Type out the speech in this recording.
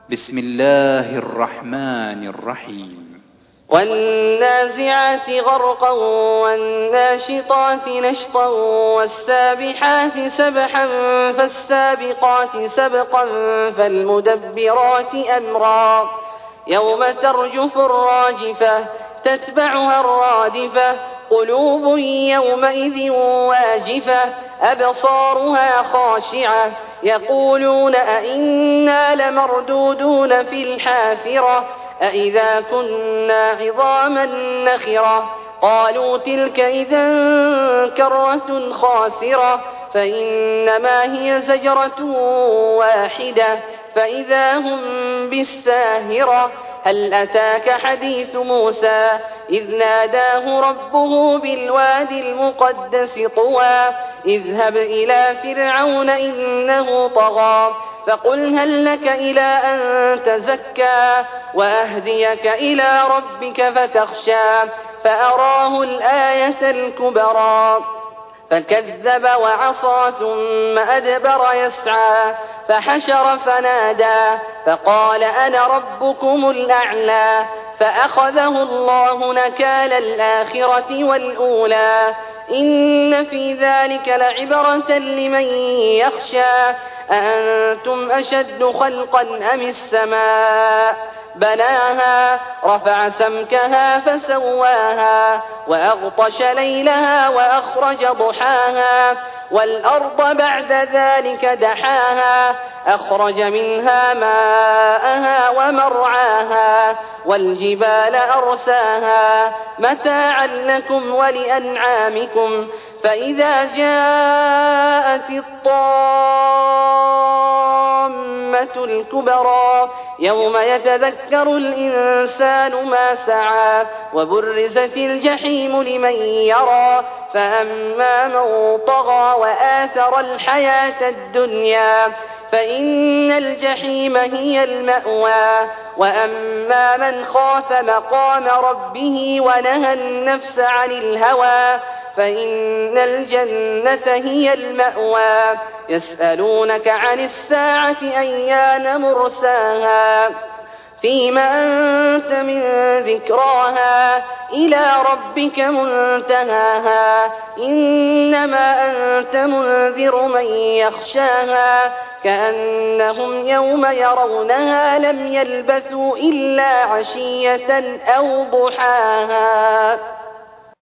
بسم الله الرحمن الرحيم والنازعات غرقا والناشطات نشطا والسابحات سبحا فالسابقات سبقا فالمدبرات أمرا يوم ترجف الراجفة تتبعها الرادفة قلوب يومئذ واجفة أبصارها خاشعة يقولون أئنا لمردودون في الحافرة أئذا كنا عظاما نخرة قالوا تلك إذا كرة خاسرة فإنما هي زجرة واحدة فإذا هم بالساهرة هل أتاك حديث موسى إذ ناداه ربه بالوادي المقدس طوى اذهب إلى فرعون إنه طغى فقل هل لك إلى أن تزكى وأهديك إلى ربك فتخشى فأراه الآية الكبرى فكذب وعصى ثم أدبر يسعى فحشر فنادى فقال أنا ربكم الأعلى فأخذه الله نكال الآخرة والأولى إن في ذلك لعبرة لمن يخشى أأنتم أشد خلقا أم السماء بناها رفع سمكها فسواها وأغطش ليلها وأخرج ضحاها والأرض بعد ذلك دحاها أخرج منها ماءها ومرعاها والجبال أرساها متاعا لكم ولأنعامكم فإذا جاءت الطامة الكبرى يوم يتذكر الإنسان ما سعى وبرزت الجحيم لمن يرى فأما من طغى وآثر الحياة الدنيا فإن الجحيم هي المأوى وأما من خاف مقام ربه ونهى النفس عن الهوى فإن الجنة هي المأوى يسألونك عن الساعة أيان مرساها فيما أنت من ذكراها إلى ربك منتهاها إنما أنت منذر من يخشاها كأنهم يوم يرونها لم يلبثوا إلا عشية أو ضحاها.